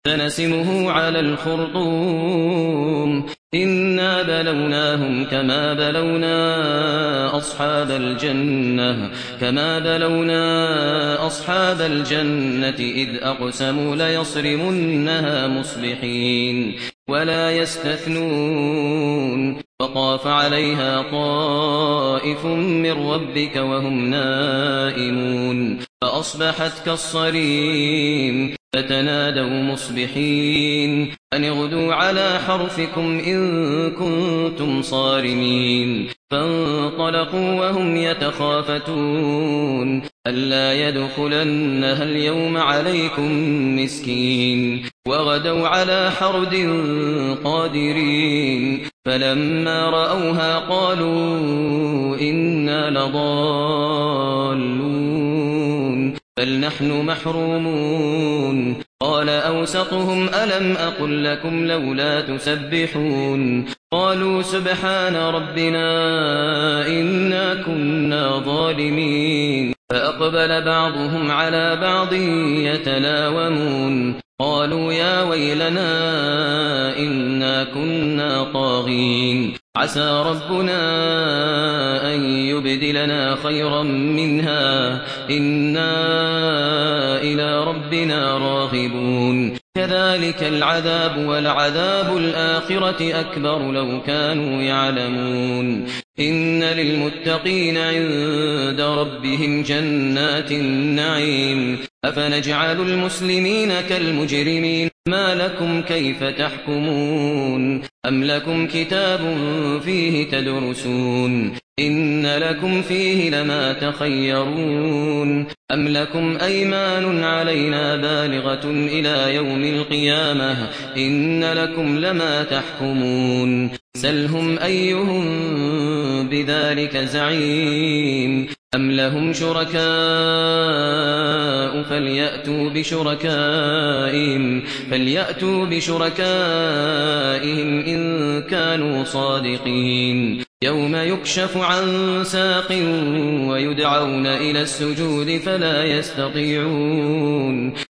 سنسمه على الخرطوم إنا بلوناهم كما بلونا أصحاب الجنة إذ أقسموا ليصرمنها مصبحين ولا يستثنون وطاف عليها طائف من ربك وهم نائمون فأصبحت كالصريم فتنادوا مصبحين أن اغدوا على حرثكم إن كنتم صارمين فانطلقوا وهم يتخافتون ألا يدخلنها اليوم عليكم مسكين وغدوا على حرد قادرين فلما رأوها قالوا إنا لضالون بل نحن محرومون قال أوسطهم ألم أقل لكم لولا تسبحون قالوا سبحان ربنا إنا كنا ظالمين فأقبل بعضهم على بعض يتلاومون قالوا يا ويلنا إنا كنا طاغين عسى ربنا أن يبدلنا خيرا منها إنا إلى ربنا راغبون كذلك العذاب ولعذاب الآخرة أكبر لو كانوا يعلمون إن للمتقين عند ربهم جنات النعيم أفنجعل المسلمين كالمجرمين ما لكم كيف تحكمون أم لكم كتاب فيه تدرسون إن لكم فيه لما تخيرون أم لكم أيمان علينا بالغة إلى يوم القيامة إن لكم لما تحكمون سلهم أيهم بذلك زعيم أم لهم شركاء فليأتوا بشركائهم إن كانوا صادقين يوم يكشف عن ساق ويدعون إلى السجود فلا يستطيعون